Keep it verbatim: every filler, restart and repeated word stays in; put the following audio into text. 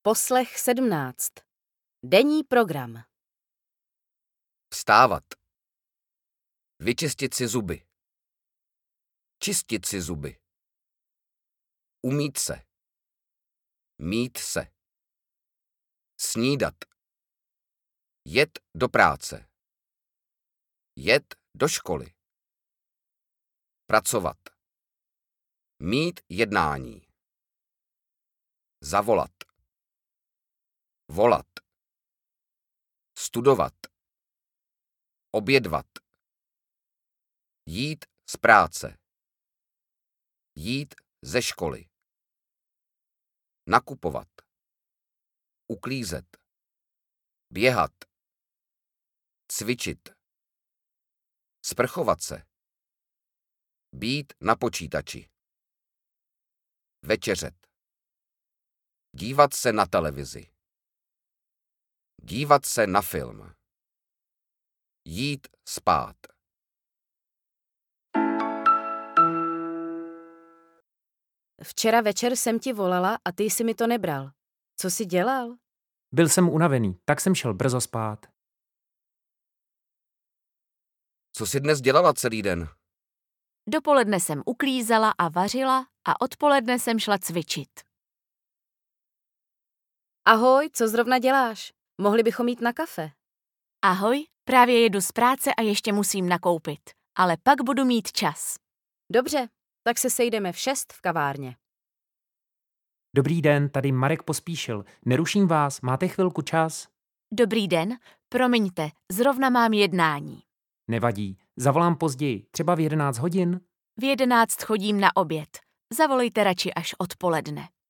Poslech sedmnáct. Denní program. Vstávat. Vyčistit si zuby. Čistit si zuby. Umýt se. Mít se. Snídat. Jet do práce. Jet do školy. Pracovat. Mít jednání. Zavolat. Volat. Studovat. Obědvat. Jít z práce. Jít ze školy. Nakupovat. Uklízet. Běhat. Cvičit. Sprchovat se. Být na počítači. Večeřet. Dívat se na televizi. Dívat se na film. Jít spát. Včera večer jsem ti volala a ty jsi mi to nebral. Co jsi dělal? Byl jsem unavený, tak jsem šel brzo spát. Co jsi dnes dělala celý den? Dopoledne jsem uklízela a vařila a odpoledne jsem šla cvičit. Ahoj, co zrovna děláš? Mohli bychom jít na kafe. Ahoj, právě jedu z práce a ještě musím nakoupit, ale pak budu mít čas. Dobře, tak se sejdeme v šest v kavárně. Dobrý den, tady Marek Pospíšil. Neruším vás, máte chvilku čas? Dobrý den, promiňte, zrovna mám jednání. Nevadí, zavolám později, třeba v jedenáct hodin. V jedenáct chodím na oběd. Zavolejte radši až odpoledne.